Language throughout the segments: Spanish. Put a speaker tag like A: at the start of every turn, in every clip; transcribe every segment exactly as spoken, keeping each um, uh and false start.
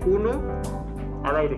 A: Uno, al aire.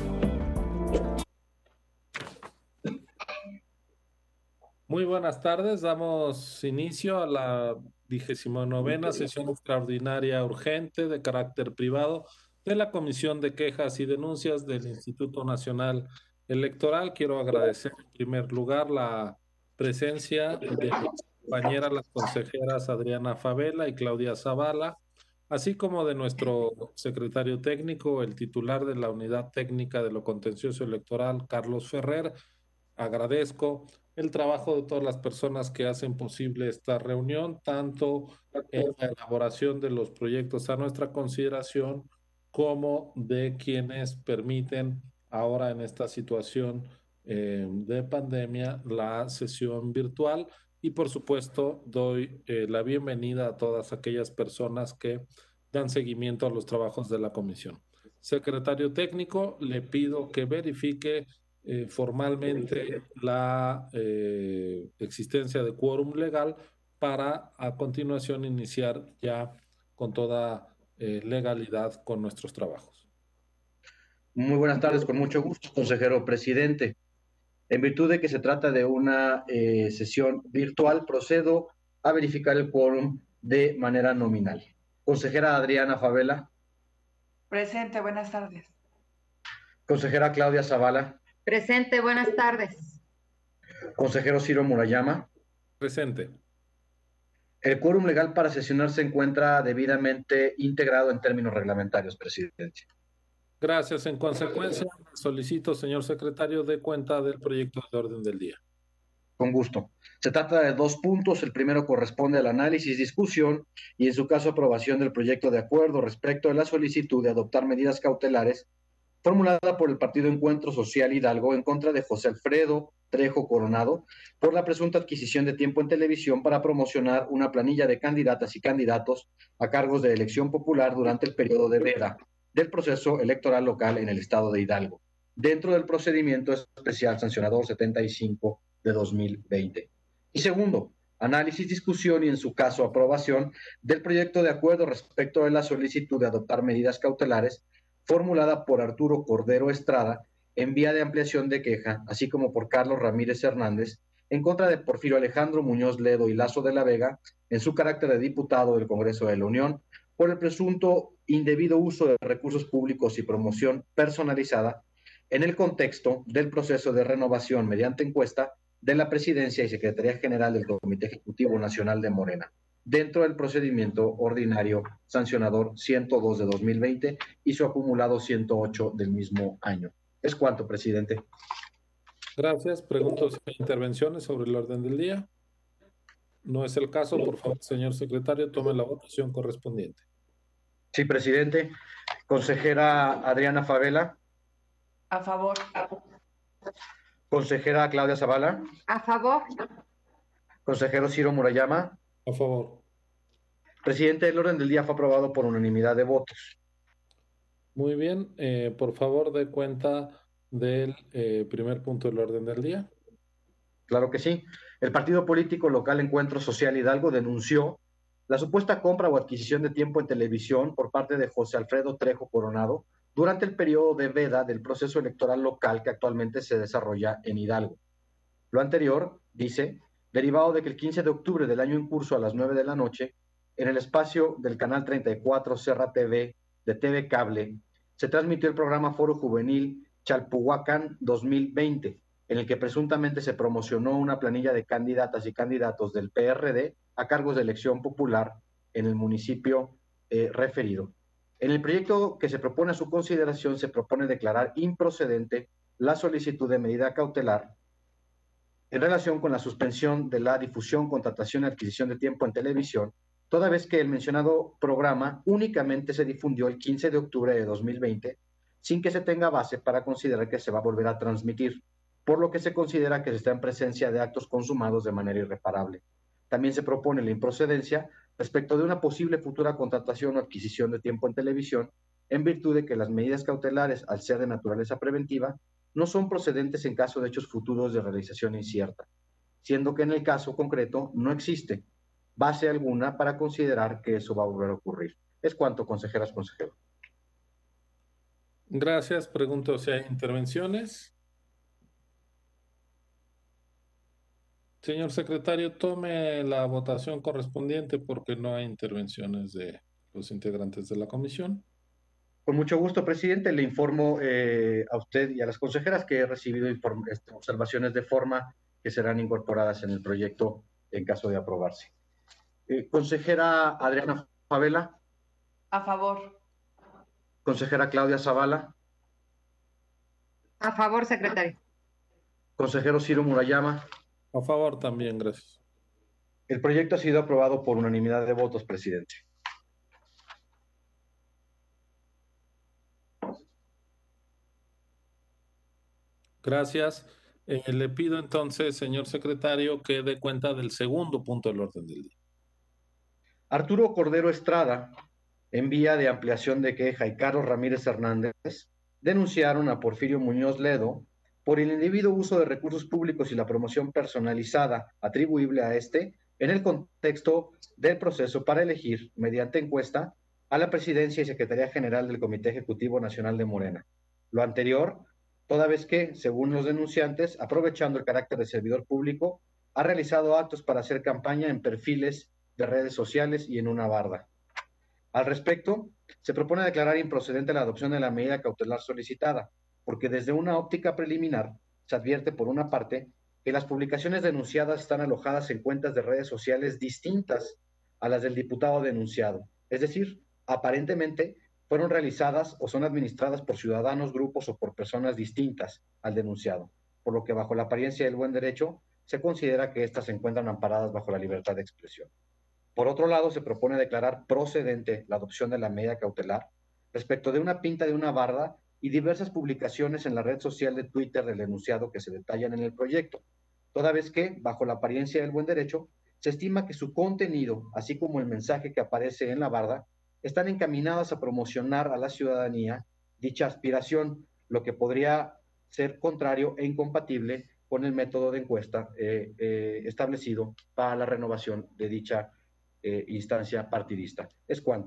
B: Muy buenas tardes, damos inicio a la vigésima novena sesión extraordinaria urgente de carácter privado de la Comisión de Quejas y Denuncias del Instituto Nacional Electoral. Quiero agradecer en primer lugar la presencia de mis compañeras, las consejeras Adriana Favela y Claudia Zavala, así como de nuestro secretario técnico, el titular de la Unidad Técnica de lo Contencioso Electoral, Carlos Ferrer. Agradezco el trabajo de todas las personas que hacen posible esta reunión, tanto en la elaboración de los proyectos a nuestra consideración, como de quienes permiten ahora en esta situación eh, de pandemia la sesión virtual. Y por supuesto doy eh, la bienvenida a todas aquellas personas que dan seguimiento a los trabajos de la comisión. Secretario técnico, le pido que verifique eh, formalmente la eh, existencia de quórum legal para a continuación iniciar ya con toda eh, legalidad con nuestros trabajos.
C: Muy buenas tardes, con mucho gusto, consejero presidente. En virtud de que se trata de una eh, sesión virtual, procedo a verificar el quórum de manera nominal. Consejera Adriana Favela.
D: Presente, buenas tardes.
C: Consejera Claudia Zavala.
E: Presente, buenas tardes.
C: Consejero Ciro Murayama.
B: Presente.
C: El quórum legal para sesionar se encuentra debidamente integrado en términos reglamentarios, presidente.
B: Gracias. En consecuencia, solicito, señor secretario, dé cuenta del proyecto de orden del día.
C: Con gusto. Se trata de dos puntos. El primero corresponde al análisis, discusión y, en su caso, aprobación del proyecto de acuerdo respecto de la solicitud de adoptar medidas cautelares formulada por el Partido Encuentro Social Hidalgo en contra de José Alfredo Trejo Coronado por la presunta adquisición de tiempo en televisión para promocionar una planilla de candidatas y candidatos a cargos de elección popular durante el periodo de veda del proceso electoral local en el estado de Hidalgo, dentro del procedimiento especial sancionador setenta y cinco de dos mil veinte. Y segundo, análisis, discusión y, en su caso, aprobación del proyecto de acuerdo respecto de la solicitud de adoptar medidas cautelares formulada por Arturo Cordero Estrada en vía de ampliación de queja, así como por Carlos Ramírez Hernández, en contra de Porfirio Alejandro Muñoz Ledo y Lazo de la Vega, en su carácter de diputado del Congreso de la Unión, por el presunto indebido uso de recursos públicos y promoción personalizada en el contexto del proceso de renovación mediante encuesta de la Presidencia y Secretaría General del Comité Ejecutivo Nacional de Morena, dentro del procedimiento ordinario sancionador ciento dos de dos mil veinte y su acumulado ciento ocho del mismo año. Es cuanto, presidente.
B: Gracias. Pregunto si hay intervenciones sobre el orden del día. No es el caso. Por favor, señor secretario, tome la votación correspondiente.
C: Sí, presidente. Consejera Adriana Favela.
D: A favor.
C: Consejera Claudia Zavala.
E: A favor.
C: Consejero Ciro Murayama.
B: A favor.
C: Presidente, el orden del día fue aprobado por unanimidad de votos.
B: Muy bien. Eh, por favor, dé cuenta del eh, primer punto del orden del día.
C: Claro que sí. El partido político local Encuentro Social Hidalgo denunció la supuesta compra o adquisición de tiempo en televisión por parte de José Alfredo Trejo Coronado durante el periodo de veda del proceso electoral local que actualmente se desarrolla en Hidalgo. Lo anterior, dice, derivado de que el quince de octubre del año en curso a las nueve de la noche, en el espacio del canal treinta y cuatro Serra T V de T V Cable, se transmitió el programa Foro Juvenil Chalpuhuacán dos mil veinte, en el que presuntamente se promocionó una planilla de candidatas y candidatos del P R D a cargos de elección popular en el municipio eh, referido. En el proyecto que se propone a su consideración se propone declarar improcedente la solicitud de medida cautelar en relación con la suspensión de la difusión, contratación y adquisición de tiempo en televisión, toda vez que el mencionado programa únicamente se difundió el quince de octubre de dos mil veinte, sin que se tenga base para considerar que se va a volver a transmitir, por lo que se considera que se está en presencia de actos consumados de manera irreparable. También se propone la improcedencia respecto de una posible futura contratación o adquisición de tiempo en televisión, en virtud de que las medidas cautelares, al ser de naturaleza preventiva, no son procedentes en caso de hechos futuros de realización incierta, siendo que en el caso concreto no existe base alguna para considerar que eso va a volver a ocurrir. Es cuanto, consejeras, consejeros.
B: Gracias. Pregunto si hay intervenciones. Señor secretario, tome la votación correspondiente porque no hay intervenciones de los integrantes de la comisión.
C: Con mucho gusto, presidente. Le informo eh, a usted y a las consejeras que he recibido este, observaciones de forma que serán incorporadas en el proyecto en caso de aprobarse. Eh, consejera Adriana Favela.
D: A favor.
C: Consejera Claudia Zavala.
E: A favor, secretario.
C: Consejero Ciro Murayama.
B: A favor también, gracias.
C: El proyecto ha sido aprobado por unanimidad de votos, presidente.
B: Gracias. Eh, le pido entonces, señor secretario, que dé cuenta del segundo punto del orden del día.
C: Arturo Cordero Estrada, en vía de ampliación de queja, y Carlos Ramírez Hernández denunciaron a Porfirio Muñoz Ledo por el indebido uso de recursos públicos y la promoción personalizada atribuible a este en el contexto del proceso para elegir, mediante encuesta, a la presidencia y secretaría general del Comité Ejecutivo Nacional de Morena. Lo anterior, toda vez que, según los denunciantes, aprovechando el carácter de servidor público, ha realizado actos para hacer campaña en perfiles de redes sociales y en una barda. Al respecto, se propone declarar improcedente la adopción de la medida cautelar solicitada, porque desde una óptica preliminar se advierte, por una parte, que las publicaciones denunciadas están alojadas en cuentas de redes sociales distintas a las del diputado denunciado, es decir, aparentemente fueron realizadas o son administradas por ciudadanos, grupos o por personas distintas al denunciado, por lo que bajo la apariencia del buen derecho se considera que éstas se encuentran amparadas bajo la libertad de expresión. Por otro lado, se propone declarar procedente la adopción de la medida cautelar respecto de una pinta de una barda y diversas publicaciones en la red social de Twitter del denunciado que se detallan en el proyecto, toda vez que, bajo la apariencia del buen derecho, se estima que su contenido, así como el mensaje que aparece en la barda, están encaminadas a promocionar a la ciudadanía dicha aspiración, lo que podría ser contrario e incompatible con el método de encuesta eh, eh, establecido para la renovación de dicha eh, instancia partidista. Es cuanto.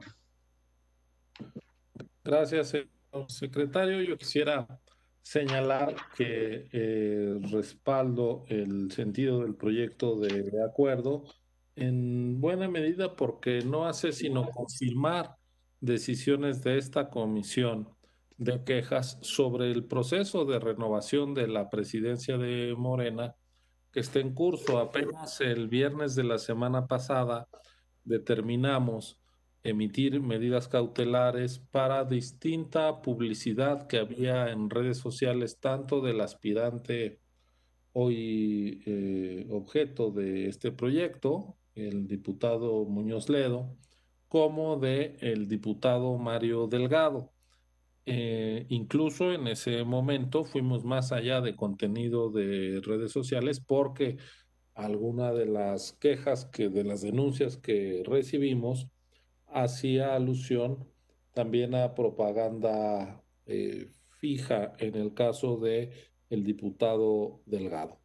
B: Gracias, señor secretario. Yo quisiera señalar que eh, respaldo el sentido del proyecto de, de acuerdo en buena medida porque no hace sino confirmar decisiones de esta comisión de quejas sobre el proceso de renovación de la presidencia de Morena que está en curso. Apenas el viernes de la semana pasada determinamos emitir medidas cautelares para distinta publicidad que había en redes sociales, tanto del aspirante hoy eh, objeto de este proyecto, el diputado Muñoz Ledo, como de el diputado Mario Delgado. Eh, incluso en ese momento fuimos más allá de contenido de redes sociales porque alguna de las quejas que de las denuncias que recibimos hacía alusión también a propaganda eh, fija en el caso de el diputado Delgado.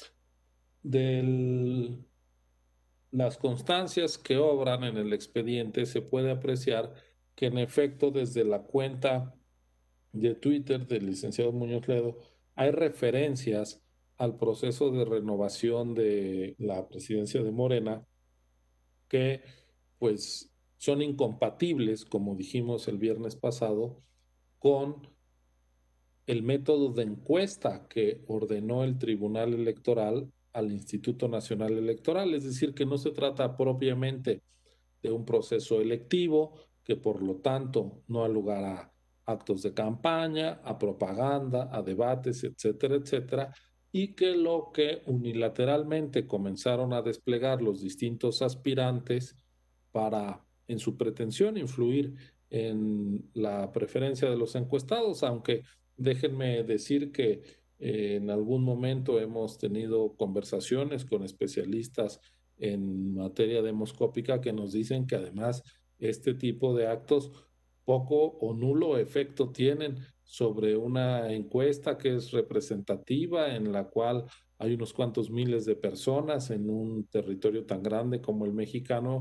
B: De las constancias que obran en el expediente se puede apreciar que en efecto desde la cuenta de Twitter del licenciado Muñoz Ledo hay referencias al proceso de renovación de la presidencia de Morena que pues son incompatibles, como dijimos el viernes pasado, con el método de encuesta que ordenó el Tribunal Electoral al Instituto Nacional Electoral, es decir, que no se trata propiamente de un proceso electivo, que por lo tanto no ha lugar a actos de campaña, a propaganda, a debates, etcétera, etcétera, y que lo que unilateralmente comenzaron a desplegar los distintos aspirantes para, en su pretensión, influir en la preferencia de los encuestados, aunque déjenme decir que eh, en algún momento hemos tenido conversaciones con especialistas en materia demoscópica que nos dicen que además este tipo de actos poco o nulo efecto tienen sobre una encuesta que es representativa, en la cual hay unos cuantos miles de personas en un territorio tan grande como el mexicano,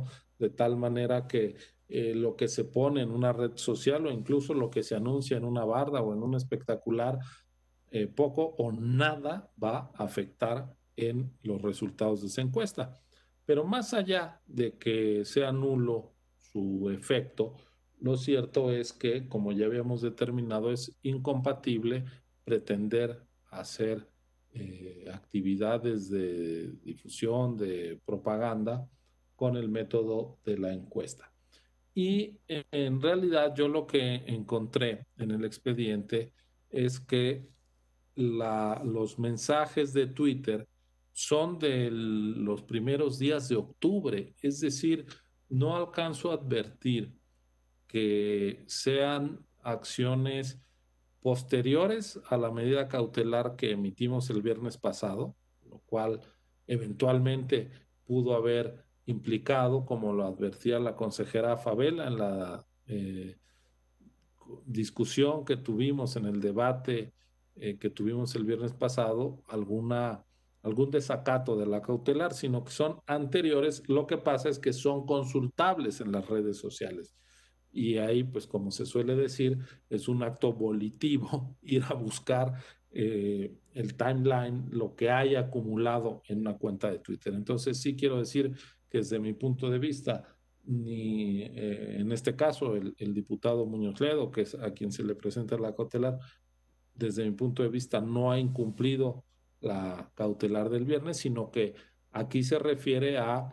B: de tal manera que eh, lo que se pone en una red social o incluso lo que se anuncia en una barda o en un espectacular, eh, poco o nada va a afectar en los resultados de esa encuesta. Pero más allá de que sea nulo su efecto, lo cierto es que, como ya habíamos determinado, es incompatible pretender hacer eh, actividades de difusión, de propaganda, con el método de la encuesta. Y eh, en realidad yo lo que encontré en el expediente es que la, los mensajes de Twitter son de los primeros días de octubre, es decir, no alcanzo a advertir que sean acciones posteriores a la medida cautelar que emitimos el viernes pasado, lo cual eventualmente pudo haber implicado, como lo advertía la consejera Favela en la eh, discusión que tuvimos en el debate eh, que tuvimos el viernes pasado, alguna, algún desacato de la cautelar, sino que son anteriores. Lo que pasa es que son consultables en las redes sociales. Y ahí, pues como se suele decir, es un acto volitivo ir a buscar eh, el timeline, lo que haya acumulado en una cuenta de Twitter. Entonces sí quiero decir que desde mi punto de vista, ni eh, en este caso el, el diputado Muñoz Ledo, que es a quien se le presenta la cautelar, desde mi punto de vista no ha incumplido la cautelar del viernes, sino que aquí se refiere a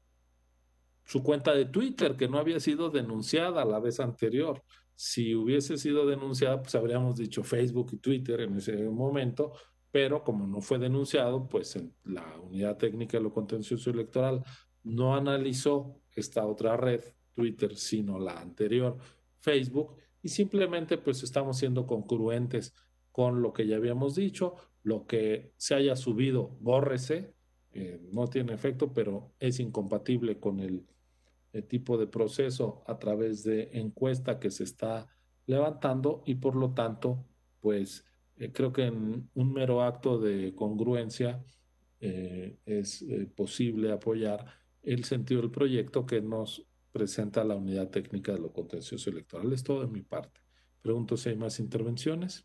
B: su cuenta de Twitter, que no había sido denunciada la vez anterior. Si hubiese sido denunciada, pues habríamos dicho Facebook y Twitter en ese momento, pero como no fue denunciado, pues en la Unidad Técnica de lo Contencioso Electoral no analizó esta otra red, Twitter, sino la anterior, Facebook, y simplemente pues estamos siendo congruentes con lo que ya habíamos dicho. Lo que se haya subido, bórrese, eh, no tiene efecto, pero es incompatible con el, el tipo de proceso a través de encuesta que se está levantando, y por lo tanto, pues eh, creo que en un mero acto de congruencia eh, es eh, posible apoyar el sentido del proyecto que nos presenta la Unidad Técnica de lo Contencioso Electoral. Es todo de mi parte. Pregunto si hay más intervenciones.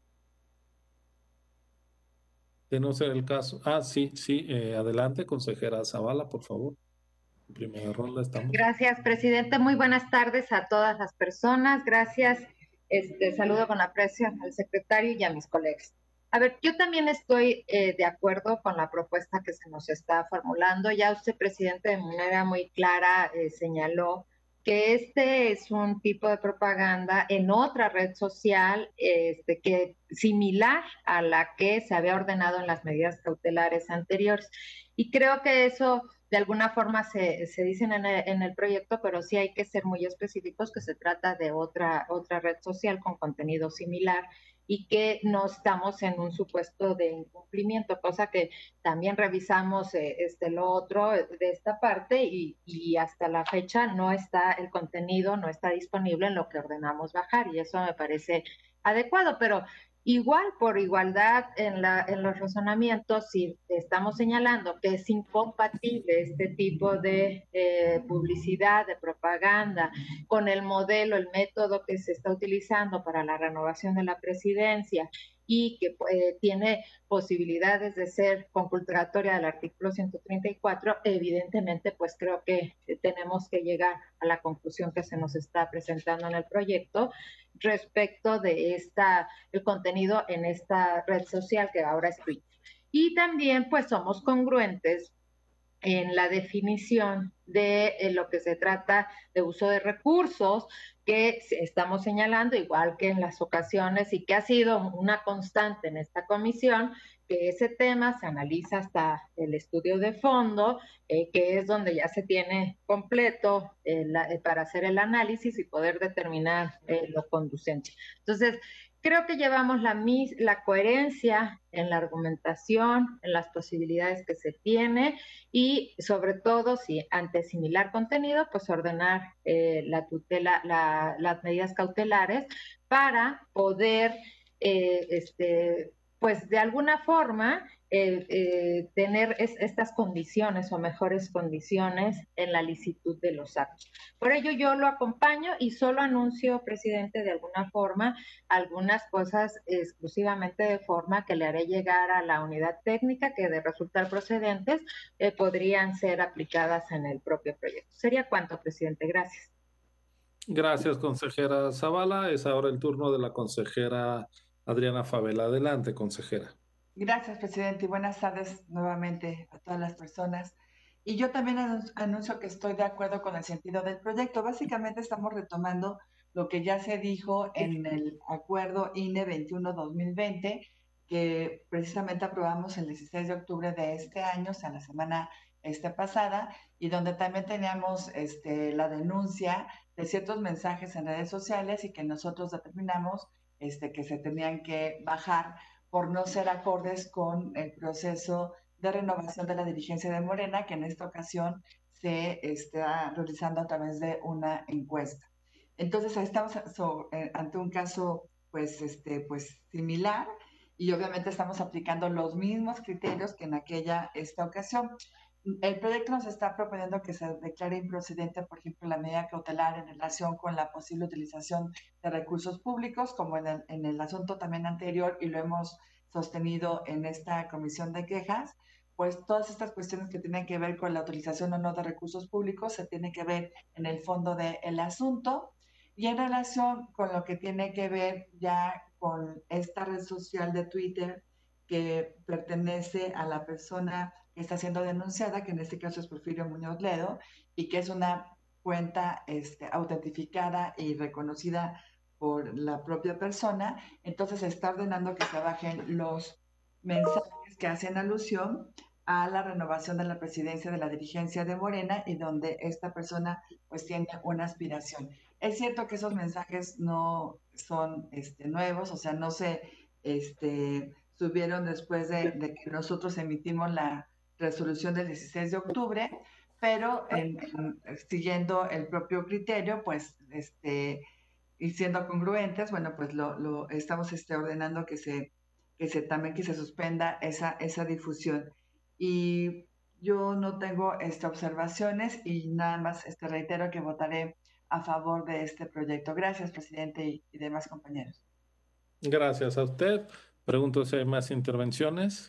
B: De no ser el caso. Ah, sí, sí, eh, adelante, consejera Zavala, por favor. En primera ronda estamos.
E: Gracias, presidente. Muy buenas tardes a todas las personas. Gracias. Este, saludo con aprecio al secretario y a mis colegas. A ver, yo también estoy eh, de acuerdo con la propuesta que se nos está formulando. Ya usted, presidente, de manera muy clara eh, señaló que este es un tipo de propaganda en otra red social este, que similar a la que se había ordenado en las medidas cautelares anteriores. Y creo que eso de alguna forma se, se dicen en el, en el proyecto, pero sí hay que ser muy específicos que se trata de otra, otra red social con contenido similar y que no estamos en un supuesto de incumplimiento, cosa que también revisamos eh, este, lo otro de esta parte y, y hasta la fecha no está el contenido, no está disponible en lo que ordenamos bajar y eso me parece adecuado, pero igual por igualdad en, la, en los razonamientos, si estamos señalando que es incompatible este tipo de eh, publicidad, de propaganda, con el modelo, el método que se está utilizando para la renovación de la presidencia y que eh, tiene posibilidades de ser conculcatoria del artículo ciento treinta y cuatro, evidentemente pues creo que tenemos que llegar a la conclusión que se nos está presentando en el proyecto respecto de esta, el contenido en esta red social que ahora es Twitter. Y también pues somos congruentes en la definición de eh, lo que se trata de uso de recursos que estamos señalando, igual que en las ocasiones y que ha sido una constante en esta comisión, que ese tema se analiza hasta el estudio de fondo, eh, que es donde ya se tiene completo eh, la, eh, para hacer el análisis y poder determinar eh, lo conducente. Entonces, creo que llevamos la, la coherencia en la argumentación, en las posibilidades que se tiene y sobre todo si ante similar contenido, pues ordenar eh, la tutela, la, las medidas cautelares para poder, eh, este, pues de alguna forma, eh, eh, tener es, estas condiciones o mejores condiciones en la licitud de los actos. Por ello yo lo acompaño y solo anuncio, presidente, de alguna forma, algunas cosas exclusivamente de forma que le haré llegar a la unidad técnica que de resultar procedentes eh, podrían ser aplicadas en el propio proyecto. ¿Sería cuánto, presidente? Gracias.
B: Gracias, consejera Zavala. Es ahora el turno de la consejera Adriana Fabela. Adelante, consejera.
D: Gracias, presidente, y buenas tardes nuevamente a todas las personas. Y yo también anuncio que estoy de acuerdo con el sentido del proyecto. Básicamente estamos retomando lo que ya se dijo en el acuerdo I N E veintiuno dos mil veinte, que precisamente aprobamos el dieciséis de octubre de este año, o sea, la semana este, pasada, y donde también teníamos este, la denuncia de ciertos mensajes en redes sociales y que nosotros determinamos este, que se tenían que bajar por no ser acordes con el proceso de renovación de la dirigencia de Morena, que en esta ocasión se está realizando a través de una encuesta. Entonces, ahí estamos so, eh, ante un caso pues, este, pues, similar, y obviamente estamos aplicando los mismos criterios que en aquella esta ocasión. El proyecto nos está proponiendo que se declare improcedente, por ejemplo, la medida cautelar en relación con la posible utilización de recursos públicos, como en el, en el asunto también anterior, y lo hemos sostenido en esta comisión de quejas, pues todas estas cuestiones que tienen que ver con la utilización o no de recursos públicos se tienen que ver en el fondo del asunto. Y en relación con lo que tiene que ver ya con esta red social de Twitter que pertenece a la persona que está siendo denunciada, que en este caso es Porfirio Muñoz Ledo, y que es una cuenta este, autentificada y reconocida por la propia persona, entonces se está ordenando que se bajen los mensajes que hacen alusión a la renovación de la presidencia de la dirigencia de Morena y donde esta persona pues tiene una aspiración. Es cierto que esos mensajes no son este, nuevos, o sea, no se este, subieron después de, de que nosotros emitimos la resolución del dieciséis de octubre, pero en, en, siguiendo el propio criterio, pues, este, y siendo congruentes, bueno, pues lo, lo estamos este, ordenando que se, que se también que se suspenda esa, esa difusión. Y yo no tengo este, observaciones y nada más este, reitero que votaré a favor de este proyecto. Gracias, presidente y, y demás compañeros.
B: Gracias a usted. Pregunto si hay más intervenciones.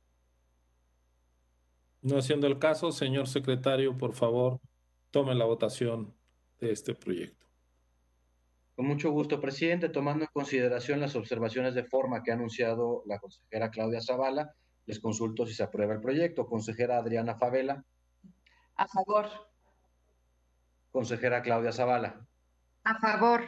B: No siendo el caso, señor secretario, por favor, tome la votación de este proyecto.
C: Con mucho gusto, presidente. Tomando en consideración las observaciones de forma que ha anunciado la consejera Claudia Zavala, les consulto si se aprueba el proyecto. Consejera Adriana Fabela.
D: A favor.
C: Consejera Claudia Zavala.
E: A favor.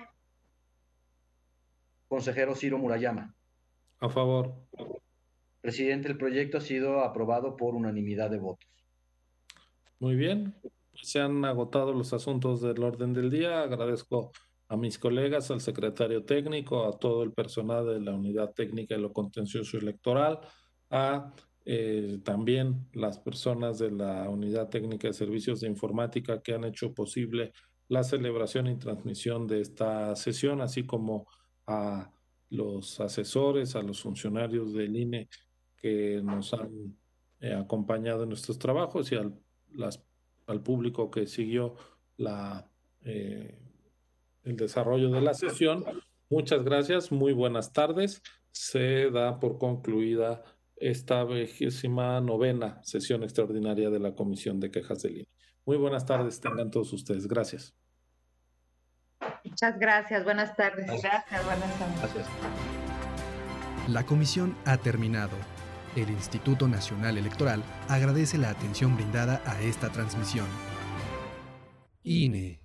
C: Consejero Ciro Murayama.
B: A favor.
C: Presidente, el proyecto ha sido aprobado por unanimidad de votos.
B: Muy bien. Se han agotado los asuntos del orden del día. Agradezco a mis colegas, al secretario técnico, a todo el personal de la Unidad Técnica de lo Contencioso Electoral, a eh, también las personas de la Unidad Técnica de Servicios de Informática que han hecho posible la celebración y transmisión de esta sesión, así como a los asesores, a los funcionarios del I N E que nos han eh, acompañado en nuestros trabajos y al, las, al público que siguió la, eh, el desarrollo de la sesión. Muchas gracias, muy buenas tardes. Se da por concluida esta vigésima novena sesión extraordinaria de la Comisión de Quejas del I N E. Muy buenas tardes, tengan todos ustedes. Gracias.
E: Muchas gracias, buenas tardes.
D: Gracias, buenas tardes.
C: Gracias.
F: La comisión ha terminado. El Instituto Nacional Electoral agradece la atención brindada a esta transmisión. I N E.